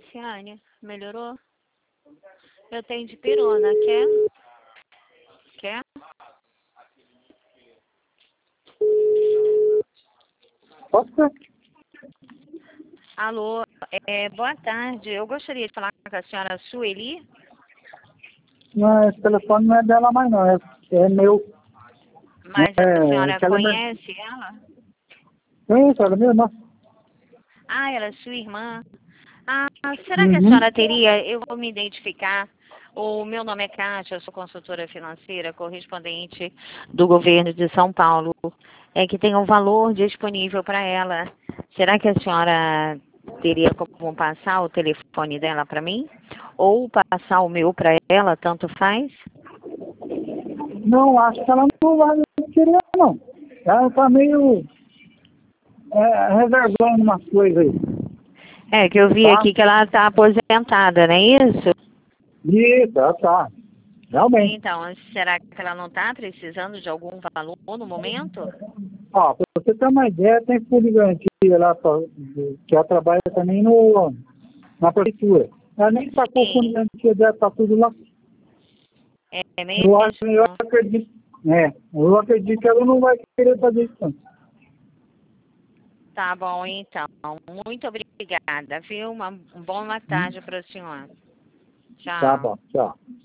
Cassiane, melhorou? Eu tenho de pirona, quer? Quer? Pode ser. Alô, boa tarde. Eu gostaria de falar com a senhora Sueli. Não, esse telefone não é dela mais não, é meu. Mas a senhora Que ela conhece ela? Isso, ela é minha irmã. Ah, ela é sua irmã. Ah, será que a Uhum. senhora teria? Eu vou me identificar. O meu nome é Kátia, eu sou consultora financeira, correspondente do governo de São Paulo. É que tem um valor disponível para ela. Será que a senhora teria como passar o telefone dela para mim? Ou passar o meu para ela, tanto faz? Não, acho que ela não vai querer não. Ela tá meio reservando umas coisas aí, É, que eu vi tá? aqui que ela está aposentada, não é isso? Isso, ela tá. Realmente. Então, será que ela não está precisando de algum valor no momento? Ó, pra você ter uma ideia, tem fundo de garantia lá, que ela trabalha também na prefeitura. Ela nem sacou o fundo de Sim, garantia dela, tá tudo lá. é Eu, mesmo. eu acredito, eu acredito que ela não vai querer fazer isso não. Tá bom, então. Muito obrigada, viu? Uma boa tarde para o senhor. Tá Tchau. bom, tchau.